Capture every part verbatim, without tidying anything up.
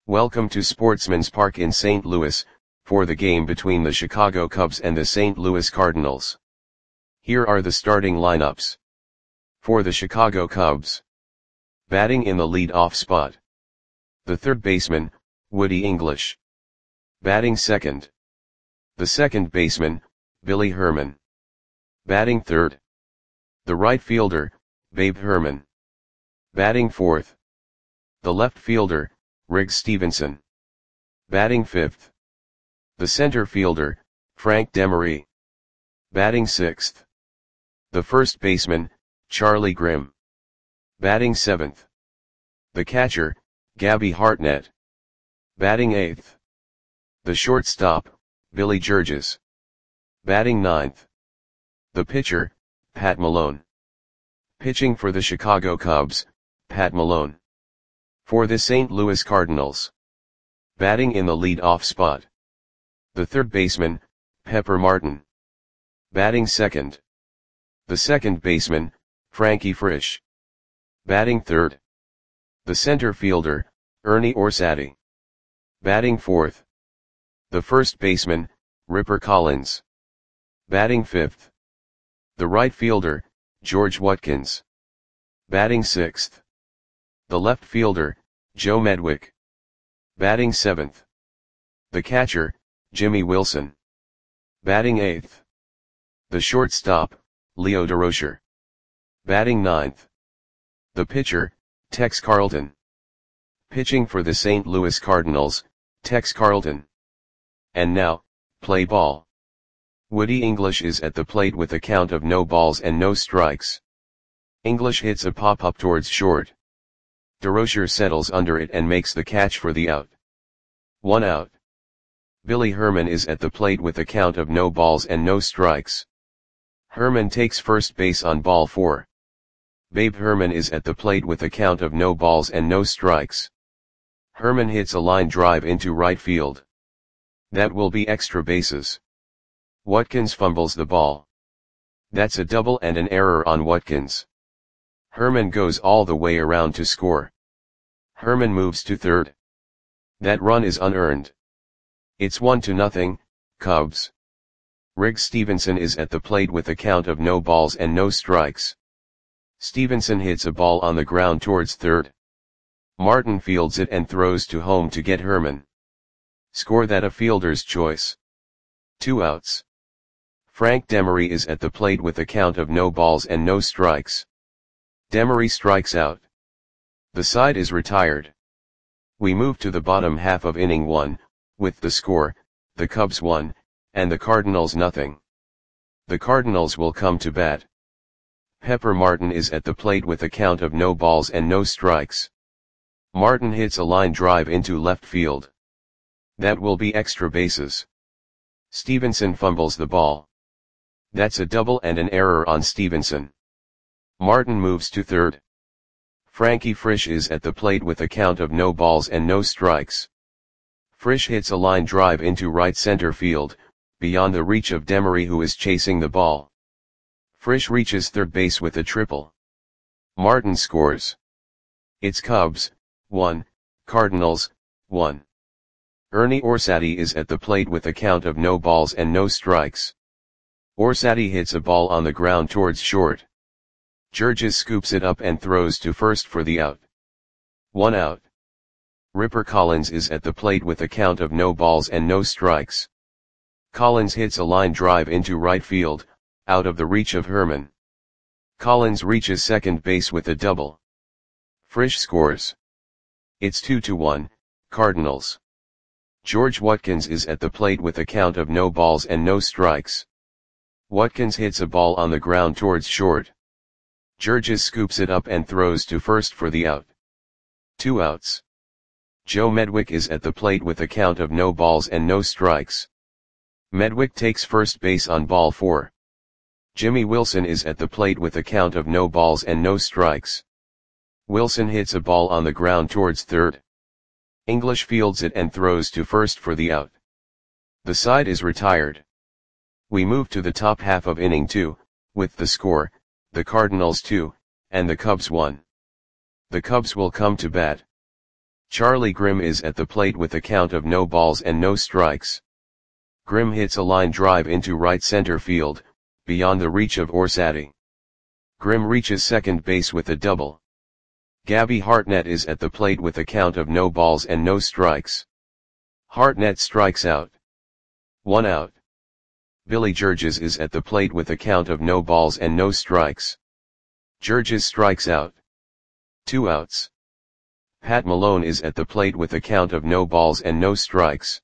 Welcome to Sportsman's Park in Saint Louis, for the game between the Chicago Cubs and the Saint Louis Cardinals. Here are the starting lineups. For the Chicago Cubs. Batting in the lead-off spot. The third baseman, Woody English. Batting second. The second baseman, Billy Herman. Batting third. The right fielder, Babe Herman. Batting fourth. The left fielder, Riggs Stephenson. Batting fifth. The center fielder, Frank Demery. Batting sixth. The first baseman, Charlie Grimm. Batting seventh. The catcher, Gabby Hartnett. Batting eighth. The shortstop, Billy Georges. Batting ninth. The pitcher, Pat Malone. Pitching for the Chicago Cubs, Pat Malone. For the Saint Louis Cardinals. Batting in the lead-off spot. The third baseman, Pepper Martin. Batting second. The second baseman, Frankie Frisch. Batting third. The center fielder, Ernie Orsatti. Batting fourth. The first baseman, Ripper Collins. Batting fifth. The right fielder, George Watkins. Batting sixth. The left fielder, Joe Medwick. Batting seventh. The catcher, Jimmy Wilson. Batting eighth. The shortstop, Leo Durocher. Batting ninth. The pitcher, Tex Carlton. Pitching for the Saint Louis Cardinals, Tex Carlton. And now, play ball. Woody English is at the plate with a count of no balls and no strikes. English hits a pop-up towards short. Durocher settles under it and makes the catch for the out. One out. Billy Herman is at the plate with a count of no balls and no strikes. Herman takes first base on ball four. Babe Herman is at the plate with a count of no balls and no strikes. Herman hits a line drive into right field. That will be extra bases. Watkins fumbles the ball. That's a double and an error on Watkins. Herman goes all the way around to score. Herman moves to third. That run is unearned. It's one to nothing, Cubs. Riggs Stephenson is at the plate with a count of no balls and no strikes. Stephenson hits a ball on the ground towards third. Martin fields it and throws to home to get Herman. Score that a fielder's choice. Two outs. Frank Demery is at the plate with a count of no balls and no strikes. Demery strikes out. The side is retired. We move to the bottom half of inning one, with the score, the Cubs one, and the Cardinals nothing. The Cardinals will come to bat. Pepper Martin is at the plate with a count of no balls and no strikes. Martin hits a line drive into left field. That will be extra bases. Stephenson fumbles the ball. That's a double and an error on Stephenson. Martin moves to third. Frankie Frisch is at the plate with a count of no balls and no strikes. Frisch hits a line drive into right center field, beyond the reach of Demery who is chasing the ball. Frisch reaches third base with a triple. Martin scores. It's Cubs, one, Cardinals, one. Ernie Orsatti is at the plate with a count of no balls and no strikes. Orsatti hits a ball on the ground towards short. Georges scoops it up and throws to first for the out. One out. Ripper Collins is at the plate with a count of no balls and no strikes. Collins hits a line drive into right field, out of the reach of Herman. Collins reaches second base with a double. Frisch scores. It's two to one, Cardinals. George Watkins is at the plate with a count of no balls and no strikes. Watkins hits a ball on the ground towards short. Georges scoops it up and throws to first for the out. Two outs. Joe Medwick is at the plate with a count of no balls and no strikes. Medwick takes first base on ball four. Jimmy Wilson is at the plate with a count of no balls and no strikes. Wilson hits a ball on the ground towards third. English fields it and throws to first for the out. The side is retired. We move to the top half of inning two, with the score, the Cardinals two, and the Cubs one. The Cubs will come to bat. Charlie Grimm is at the plate with a count of no balls and no strikes. Grimm hits a line drive into right center field, beyond the reach of Orsatti. Grimm reaches second base with a double. Gabby Hartnett is at the plate with a count of no balls and no strikes. Hartnett strikes out. One out. Billy Georges is at the plate with a count of no balls and no strikes. Georges strikes out. Two outs. Pat Malone is at the plate with a count of no balls and no strikes.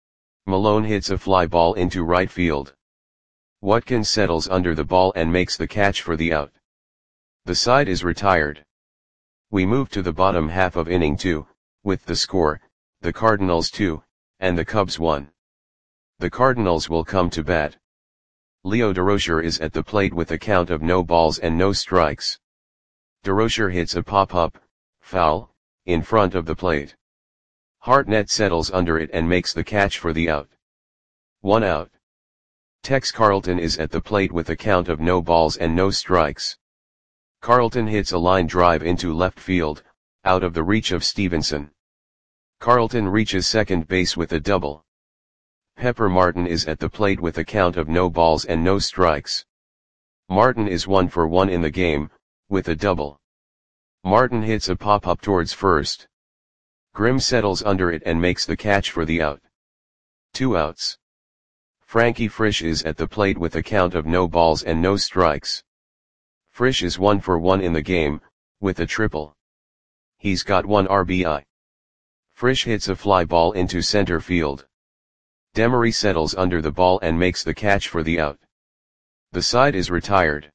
Malone hits a fly ball into right field. Watkins settles under the ball and makes the catch for the out. The side is retired. We move to the bottom half of inning two, with the score, the Cardinals two, and the Cubs one. The Cardinals will come to bat. Leo Durocher is at the plate with a count of no balls and no strikes. Durocher hits a pop-up, foul, in front of the plate. Hartnett settles under it and makes the catch for the out. One out. Tex Carlton is at the plate with a count of no balls and no strikes. Carlton hits a line drive into left field, out of the reach of Stevenson. Carlton reaches second base with a double. Pepper Martin is at the plate with a count of no balls and no strikes. Martin is one for one in the game, with a double. Martin hits a pop-up towards first. Grimm settles under it and makes the catch for the out. Two outs. Frankie Frisch is at the plate with a count of no balls and no strikes. Frisch is one for one in the game, with a triple. He's got one R B I. Frisch hits a fly ball into center field. Demery settles under the ball and makes the catch for the out. The side is retired.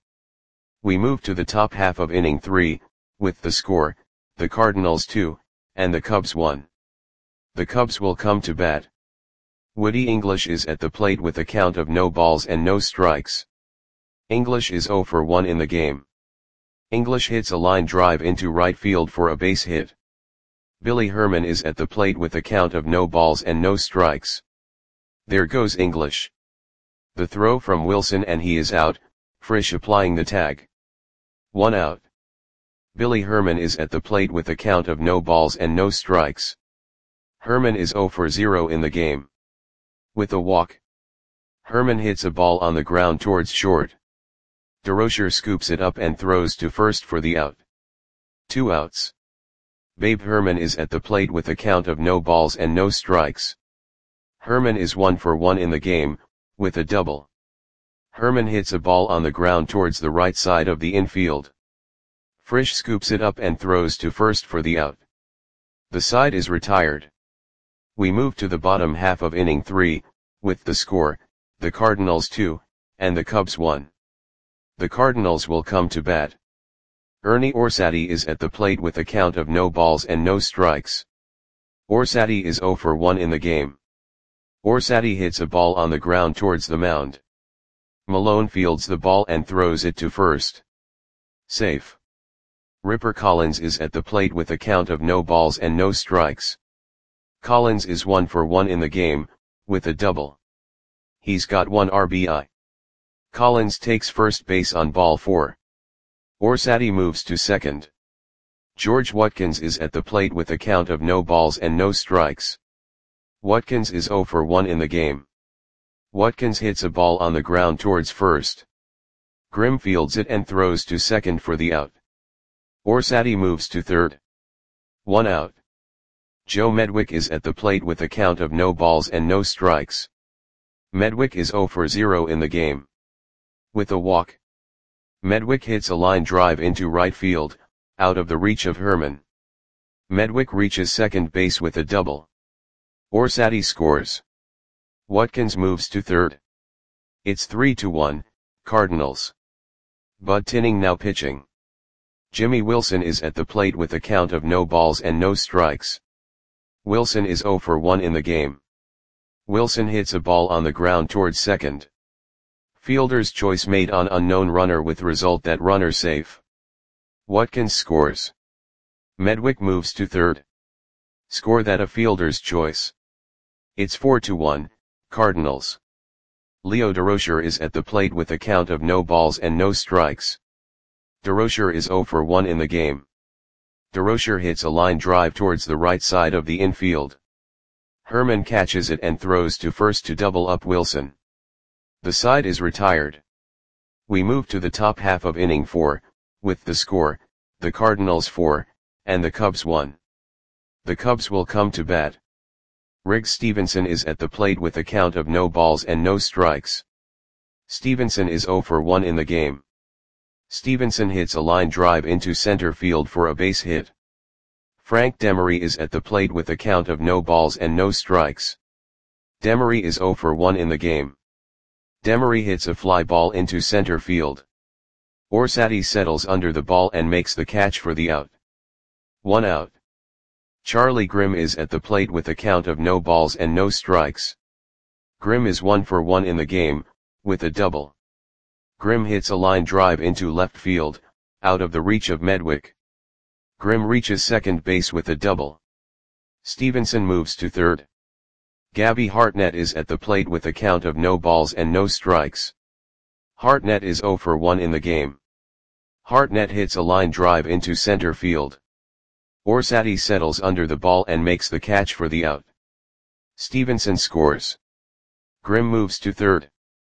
We move to the top half of inning three, with the score, the Cardinals two, and the Cubs one. The Cubs will come to bat. Woody English is at the plate with a count of no balls and no strikes. English is zero for one in the game. English hits a line drive into right field for a base hit. Billy Herman is at the plate with a count of no balls and no strikes. There goes English. The throw from Wilson and he is out, Frisch applying the tag. One out. Billy Herman is at the plate with a count of no balls and no strikes. Herman is zero for zero in the game. With a walk. Herman hits a ball on the ground towards short. Durocher scoops it up and throws to first for the out. Two outs. Babe Herman is at the plate with a count of no balls and no strikes. Herman is one for one in the game, with a double. Herman hits a ball on the ground towards the right side of the infield. Frisch scoops it up and throws to first for the out. The side is retired. We move to the bottom half of inning three, with the score, the Cardinals two, and the Cubs one. The Cardinals will come to bat. Ernie Orsatti is at the plate with a count of no balls and no strikes. Orsatti is zero for one in the game. Orsatti hits a ball on the ground towards the mound. Malone fields the ball and throws it to first. Safe. Ripper Collins is at the plate with a count of no balls and no strikes. Collins is one for one in the game, with a double. He's got one R B I. Collins takes first base on ball four. Orsatti moves to second. George Watkins is at the plate with a count of no balls and no strikes. Watkins is zero for one in the game. Watkins hits a ball on the ground towards first. Grimm fields it and throws to second for the out. Orsatti moves to third. One out. Joe Medwick is at the plate with a count of no balls and no strikes. Medwick is zero for zero in the game. With a walk. Medwick hits a line drive into right field, out of the reach of Herman. Medwick reaches second base with a double. Orsatti scores. Watkins moves to third. It's three to one, Cardinals. Bud Tinning now pitching. Jimmy Wilson is at the plate with a count of no balls and no strikes. Wilson is zero for one in the game. Wilson hits a ball on the ground towards second. Fielder's choice made on unknown runner with result that runner safe. Watkins scores. Medwick moves to third. Score that a fielder's choice. It's four to one, Cardinals. Leo Durocher is at the plate with a count of no balls and no strikes. Durocher is zero for one in the game. DeRocher hits a line drive towards the right side of the infield. Herman catches it and throws to first to double up Wilson. The side is retired. We move to the top half of inning four, with the score, the Cardinals four, and the Cubs one. The Cubs will come to bat. Riggs Stevenson is at the plate with a count of no balls and no strikes. Stevenson is zero for one in the game. Stevenson hits a line drive into center field for a base hit. Frank Demery is at the plate with a count of no balls and no strikes. Demery is zero for one in the game. Demery hits a fly ball into center field. Orsatti settles under the ball and makes the catch for the out. One out. Charlie Grimm is at the plate with a count of no balls and no strikes. Grimm is one for one in the game, with a double. Grimm hits a line drive into left field, out of the reach of Medwick. Grimm reaches second base with a double. Stevenson moves to third. Gabby Hartnett is at the plate with a count of no balls and no strikes. Hartnett is zero for one in the game. Hartnett hits a line drive into center field. Orsatti settles under the ball and makes the catch for the out. Stevenson scores. Grimm moves to third.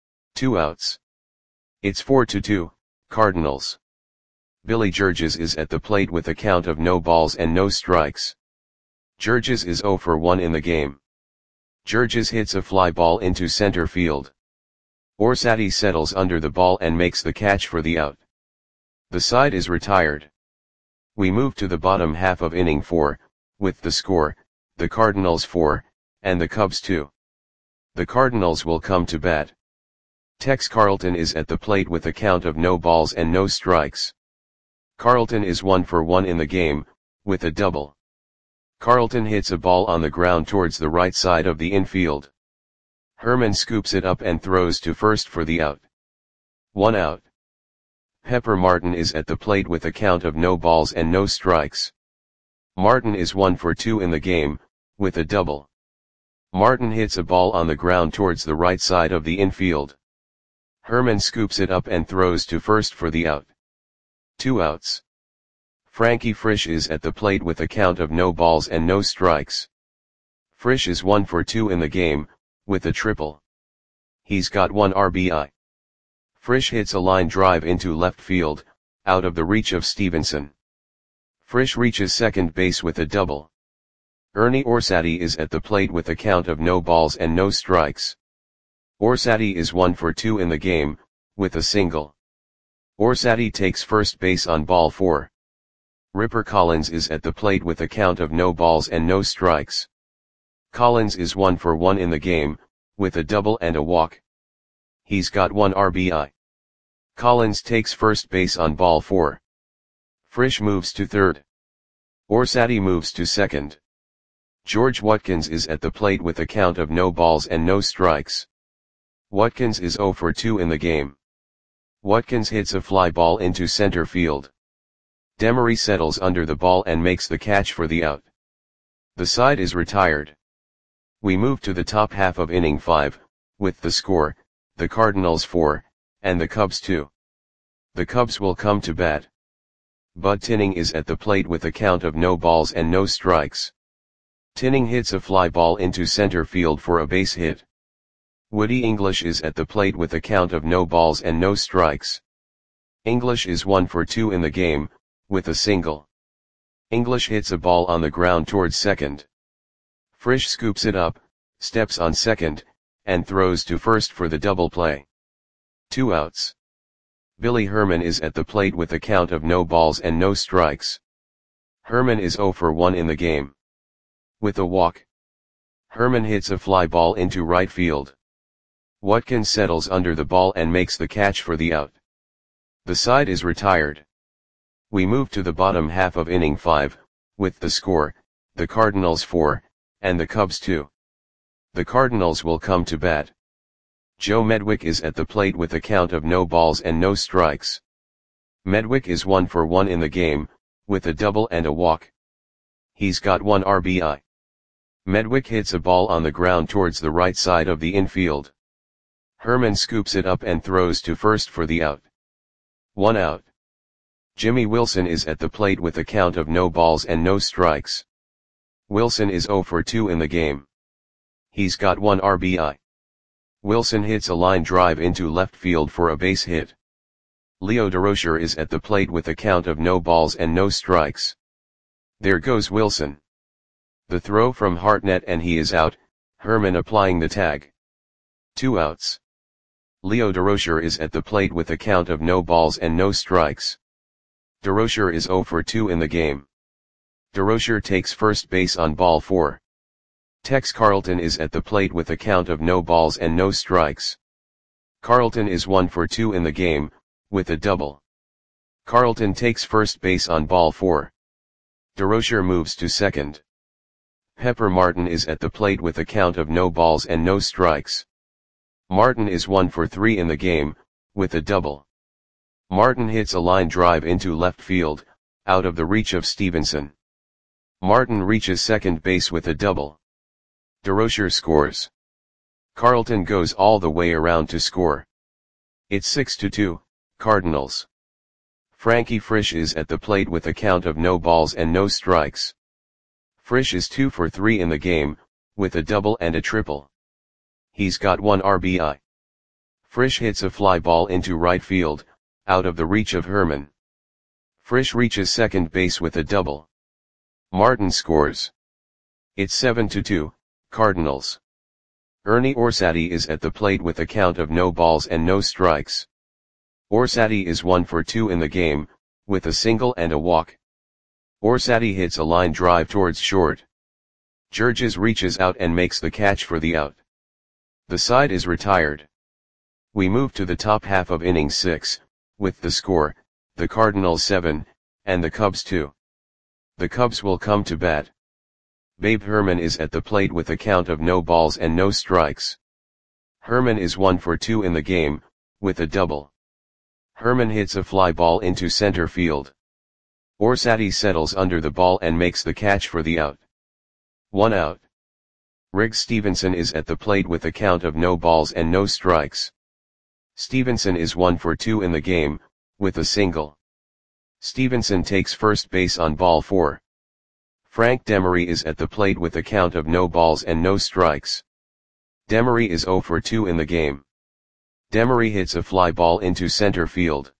Two outs. It's four to two, Cardinals. Billy Georges is at the plate with a count of no balls and no strikes. Georges is zero for one in the game. Georges hits a fly ball into center field. Orsatti settles under the ball and makes the catch for the out. The side is retired. We move to the bottom half of inning four, with the score, the Cardinals four, and the Cubs two. The Cardinals will come to bat. Tex Carlton is at the plate with a count of no balls and no strikes. Carlton is one for one in the game, with a double. Carlton hits a ball on the ground towards the right side of the infield. Herman scoops it up and throws to first for the out. One out. Pepper Martin is at the plate with a count of no balls and no strikes. Martin is one for two in the game, with a double. Martin hits a ball on the ground towards the right side of the infield. Herman scoops it up and throws to first for the out. Two outs. Frankie Frisch is at the plate with a count of no balls and no strikes. Frisch is one for two in the game, with a triple. He's got one R B I. Frisch hits a line drive into left field, out of the reach of Stevenson. Frisch reaches second base with a double. Ernie Orsatti is at the plate with a count of no balls and no strikes. Orsatti is one for two in the game, with a single. Orsatti takes first base on ball four. Ripper Collins is at the plate with a count of no balls and no strikes. Collins is one for one in the game, with a double and a walk. He's got one R B I. Collins takes first base on ball four. Frisch moves to third. Orsatti moves to second. George Watkins is at the plate with a count of no balls and no strikes. Watkins is zero for two in the game. Watkins hits a fly ball into center field. Demery settles under the ball and makes the catch for the out. The side is retired. We move to the top half of inning five, with the score, the Cardinals four, and the Cubs two. The Cubs will come to bat. Bud Tinning is at the plate with a count of no balls and no strikes. Tinning hits a fly ball into center field for a base hit. Woody English is at the plate with a count of no balls and no strikes. English is one for two in the game, with a single. English hits a ball on the ground towards second. Frisch scoops it up, steps on second, and throws to first for the double play. Two outs. Billy Herman is at the plate with a count of no balls and no strikes. Herman is zero for one in the game. With a walk. Herman hits a fly ball into right field. Watkins settles under the ball and makes the catch for the out. The side is retired. We move to the bottom half of inning five, with the score, the Cardinals four, and the Cubs two. The Cardinals will come to bat. Joe Medwick is at the plate with a count of no balls and no strikes. Medwick is one for one in the game, with a double and a walk. He's got one R B I. Medwick hits a ball on the ground towards the right side of the infield. Herman scoops it up and throws to first for the out. One out. Jimmy Wilson is at the plate with a count of no balls and no strikes. Wilson is zero for two in the game. He's got one R B I. Wilson hits a line drive into left field for a base hit. Leo Durocher is at the plate with a count of no balls and no strikes. There goes Wilson. The throw from Hartnett and he is out, Herman applying the tag. Two outs. Leo Durocher is at the plate with a count of no balls and no strikes. Durocher is zero for two in the game. Durocher takes first base on ball four. Tex Carlton is at the plate with a count of no balls and no strikes. Carlton is one for two in the game, with a double. Carlton takes first base on ball four. Durocher moves to second. Pepper Martin is at the plate with a count of no balls and no strikes. Martin is one for three in the game, with a double. Martin hits a line drive into left field, out of the reach of Stevenson. Martin reaches second base with a double. Durocher scores. Carlton goes all the way around to score. It's six to two, Cardinals. Frankie Frisch is at the plate with a count of no balls and no strikes. Frisch is two for three in the game, with a double and a triple. He's got one R B I. Frisch hits a fly ball into right field, out of the reach of Herman. Frisch reaches second base with a double. Martin scores. It's seven to two, Cardinals. Ernie Orsatti is at the plate with a count of no balls and no strikes. Orsatti is one for two in the game, with a single and a walk. Orsatti hits a line drive towards short. Georges reaches out and makes the catch for the out. The side is retired. We move to the top half of inning six, with the score, the Cardinals seven, and the Cubs two. The Cubs will come to bat. Babe Herman is at the plate with a count of no balls and no strikes. Herman is one for two in the game, with a double. Herman hits a fly ball into center field. Orsatti settles under the ball and makes the catch for the out. One out. Riggs Stevenson is at the plate with a count of no balls and no strikes. Stevenson is one for two in the game, with a single. Stevenson takes first base on ball four. Frank Demery is at the plate with a count of no balls and no strikes. Demery is zero for two in the game. Demery hits a fly ball into center field.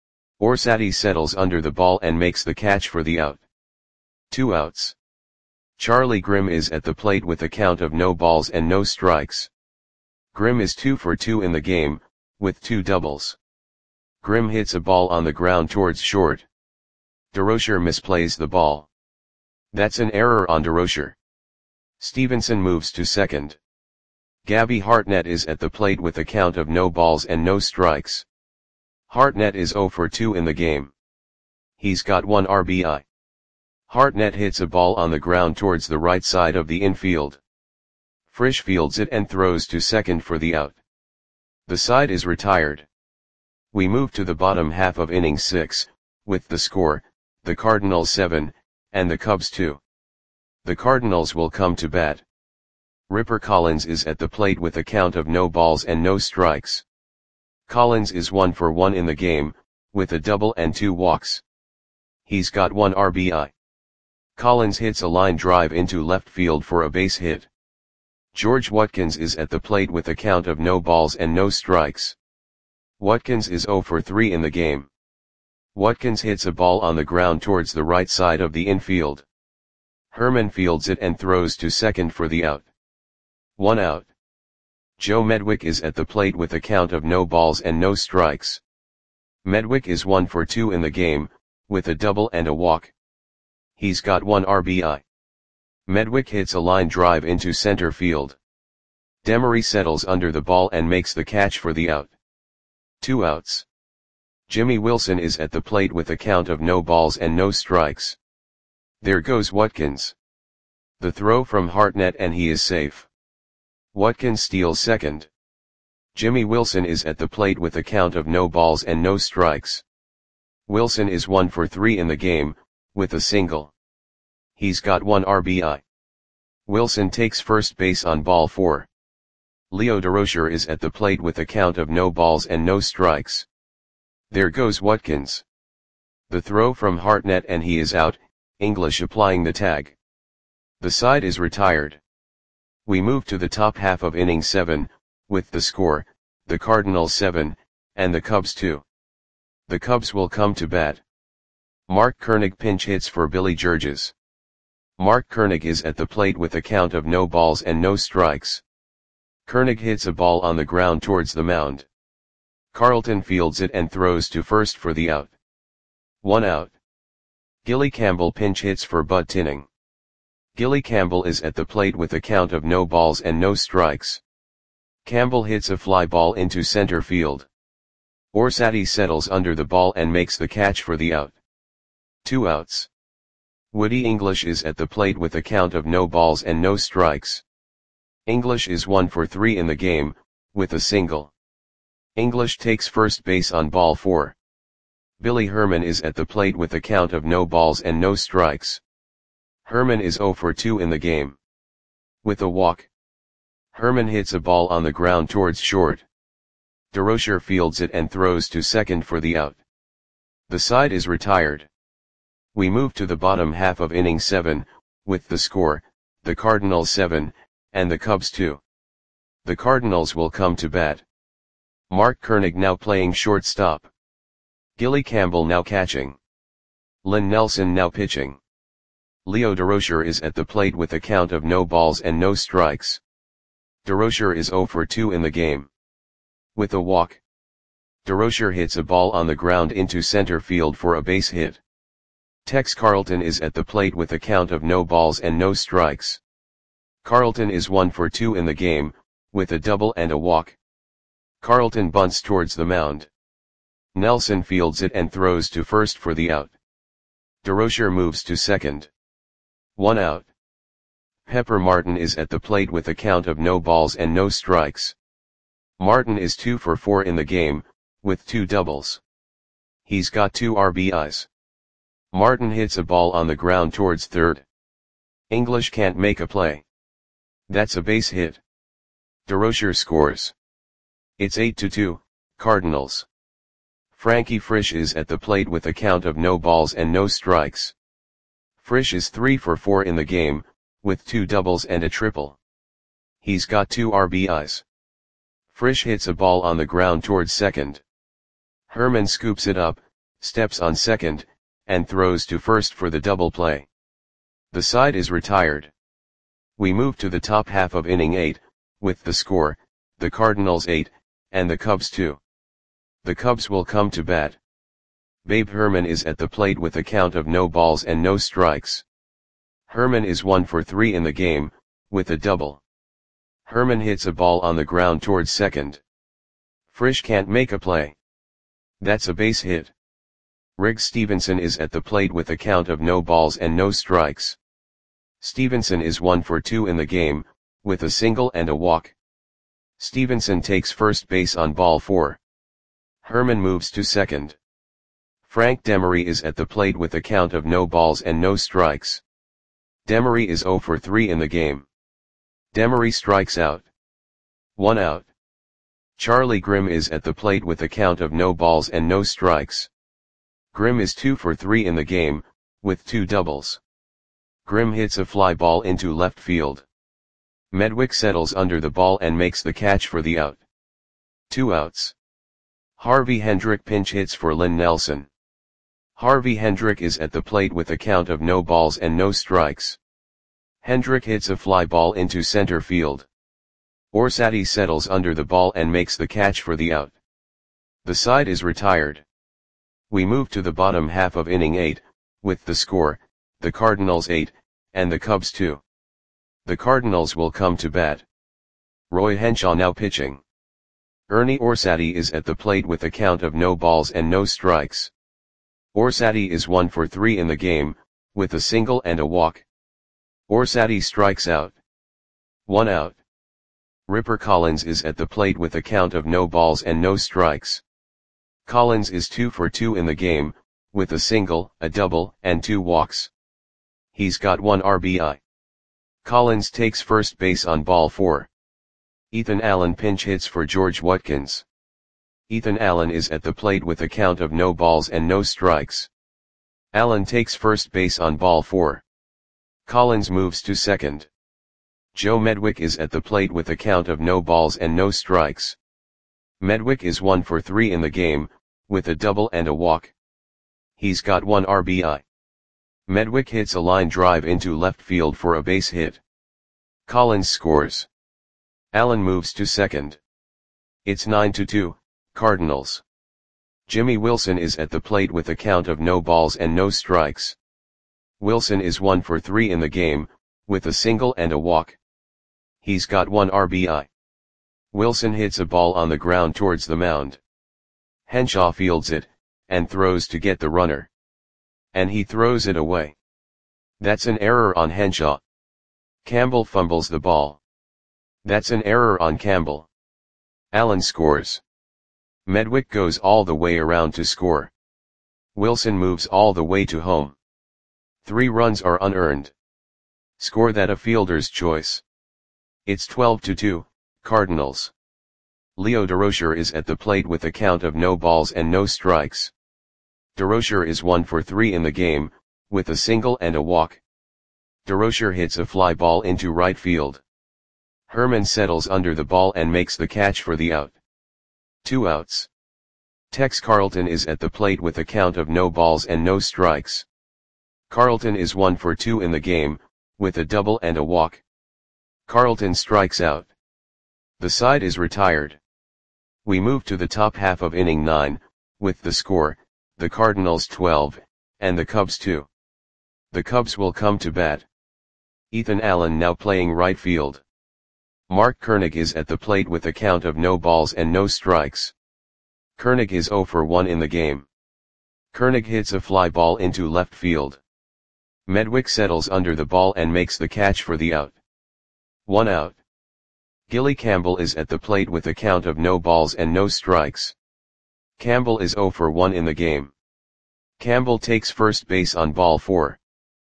Orsatti settles under the ball and makes the catch for the out. Two outs. Charlie Grimm is at the plate with a count of no balls and no strikes. Grimm is two for two in the game, with two doubles. Grimm hits a ball on the ground towards short. Durocher misplays the ball. That's an error on Durocher. Stevenson moves to second. Gabby Hartnett is at the plate with a count of no balls and no strikes. Hartnett is zero for two in the game. He's got one R B I. Hartnett hits a ball on the ground towards the right side of the infield. Frisch fields it and throws to second for the out. The side is retired. We move to the bottom half of inning six, with the score, the Cardinals seven, and the Cubs two. The Cardinals will come to bat. Ripper Collins is at the plate with a count of no balls and no strikes. Collins is one for one in the game, with a double and two walks. He's got one R B I. Collins hits a line drive into left field for a base hit. George Watkins is at the plate with a count of no balls and no strikes. Watkins is zero for three in the game. Watkins hits a ball on the ground towards the right side of the infield. Herman fields it and throws to second for the out. One out. Joe Medwick is at the plate with a count of no balls and no strikes. Medwick is one for two in the game, with a double and a walk. He's got one R B I. Medwick hits a line drive into center field. Demery settles under the ball and makes the catch for the out. Two outs. Jimmy Wilson is at the plate with a count of no balls and no strikes. There goes Watkins. The throw from Hartnett and he is safe. Watkins steals second. Jimmy Wilson is at the plate with a count of no balls and no strikes. Wilson is one for three in the game, with a single. He's got one R B I. Wilson takes first base on ball four. Leo Durocher is at the plate with a count of no balls and no strikes. There goes Watkins. The throw from Hartnett and he is out, English applying the tag. The side is retired. We move to the top half of inning seven, with the score, the Cardinals seven, and the Cubs two. The Cubs will come to bat. Mark Koenig pinch hits for Billy Georges. Mark Koenig is at the plate with a count of no balls and no strikes. Koenig hits a ball on the ground towards the mound. Carlton fields it and throws to first for the out. One out. Gilly Campbell pinch hits for Bud Tinning. Gilly Campbell is at the plate with a count of no balls and no strikes. Campbell hits a fly ball into center field. Orsatti settles under the ball and makes the catch for the out. Two outs. Woody English is at the plate with a count of no balls and no strikes. English is one for three in the game, with a single. English takes first base on ball four. Billy Herman is at the plate with a count of no balls and no strikes. Herman is zero for two in the game. With a walk. Herman hits a ball on the ground towards short. DeRocher fields it and throws to second for the out. The side is retired. We move to the bottom half of inning seven, with the score, the Cardinals seven, and the Cubs two. The Cardinals will come to bat. Mark Koenig now playing shortstop. Gilly Campbell now catching. Lynn Nelson now pitching. Leo DeRocher is at the plate with a count of no balls and no strikes. DeRocher is zero for two in the game. With a walk. DeRocher hits a ball on the ground into center field for a base hit. Tex Carlton is at the plate with a count of no balls and no strikes. Carlton is one for two in the game, with a double and a walk. Carlton bunts towards the mound. Nelson fields it and throws to first for the out. DeRocher moves to second. One out. Pepper Martin is at the plate with a count of no balls and no strikes. Martin is two for four in the game, with two doubles. He's got two R B Is. Martin hits a ball on the ground towards third. English can't make a play. That's a base hit. DeRocher scores. It's eight to two, Cardinals. Frankie Frisch is at the plate with a count of no balls and no strikes. Frisch is three for four in the game, with two doubles and a triple. He's got two R B Is. Frisch hits a ball on the ground towards second. Herman scoops it up, steps on second, and throws to first for the double play. The side is retired. We move to the top half of inning eight, with the score, the Cardinals eight, and the Cubs two. The Cubs will come to bat. Babe Herman is at the plate with a count of no balls and no strikes. Herman is one for three in the game, with a double. Herman hits a ball on the ground towards second. Frisch can't make a play. That's a base hit. Riggs Stevenson is at the plate with a count of no balls and no strikes. Stevenson is one for two in the game, with a single and a walk. Stevenson takes first base on ball four. Herman moves to second. Frank Demery is at the plate with a count of no balls and no strikes. Demery is zero for three in the game. Demery strikes out. One out. Charlie Grimm is at the plate with a count of no balls and no strikes. Grimm is two for three in the game, with two doubles. Grimm hits a fly ball into left field. Medwick settles under the ball and makes the catch for the out. Two outs. Harvey Hendrick pinch hits for Lynn Nelson. Harvey Hendrick is at the plate with a count of no balls and no strikes. Hendrick hits a fly ball into center field. Orsatti settles under the ball and makes the catch for the out. The side is retired. We move to the bottom half of inning eight, with the score, the Cardinals eight, and the Cubs two. The Cardinals will come to bat. Roy Henshaw now pitching. Ernie Orsatti is at the plate with a count of no balls and no strikes. Orsatti is one for three in the game, with a single and a walk. Orsatti strikes out. One out. Ripper Collins is at the plate with a count of no balls and no strikes. Collins is two for two in the game, with a single, a double, and two walks. He's got one R B I. Collins takes first base on ball four. Ethan Allen pinch hits for George Watkins. Ethan Allen is at the plate with a count of no balls and no strikes. Allen takes first base on ball four. Collins moves to second. Joe Medwick is at the plate with a count of no balls and no strikes. Medwick is one for three in the game, with a double and a walk. He's got one R B I. Medwick hits a line drive into left field for a base hit. Collins scores. Allen moves to second. It's nine to two, Cardinals. Jimmy Wilson is at the plate with a count of no balls and no strikes. Wilson is one for three in the game, with a single and a walk. He's got one R B I. Wilson hits a ball on the ground towards the mound. Henshaw fields it, and throws to get the runner. And he throws it away. That's an error on Henshaw. Campbell fumbles the ball. That's an error on Campbell. Allen scores. Medwick goes all the way around to score. Wilson moves all the way to home. Three runs are unearned. Score that a fielder's choice. It's twelve to two, Cardinals. Leo Durocher is at the plate with a count of no balls and no strikes. Durocher is one for three in the game, with a single and a walk. Durocher hits a fly ball into right field. Herman settles under the ball and makes the catch for the out. Two outs. Tex Carlton is at the plate with a count of no balls and no strikes. Carlton is one for two in the game, with a double and a walk. Carlton strikes out. The side is retired. We move to the top half of inning nine, with the score, the Cardinals twelve, and the Cubs two. The Cubs will come to bat. Ethan Allen now playing right field. Mark Koenig is at the plate with a count of no balls and no strikes. Koenig is zero for one in the game. Koenig hits a fly ball into left field. Medwick settles under the ball and makes the catch for the out. One out. Gilly Campbell is at the plate with a count of no balls and no strikes. Campbell is zero for one in the game. Campbell takes first base on ball four.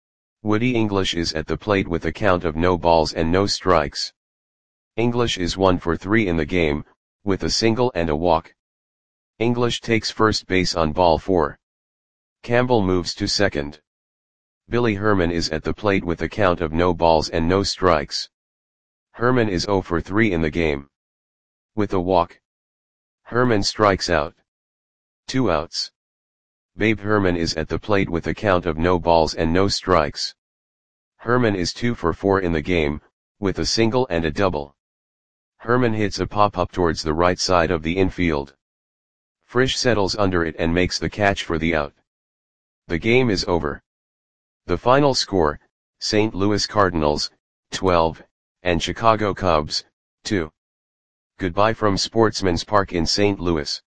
Woody English is at the plate with a count of no balls and no strikes. English is one for three in the game, with a single and a walk. English takes first base on ball four. Campbell moves to second. Billy Herman is at the plate with a count of no balls and no strikes. Herman is zero for three in the game. With a walk. Herman strikes out. Two outs. Babe Herman is at the plate with a count of no balls and no strikes. Herman is two for four in the game, with a single and a double. Herman hits a pop-up towards the right side of the infield. Frisch settles under it and makes the catch for the out. The game is over. The final score, Saint Louis Cardinals, twelve, and Chicago Cubs, two. Goodbye from Sportsman's Park in Saint Louis.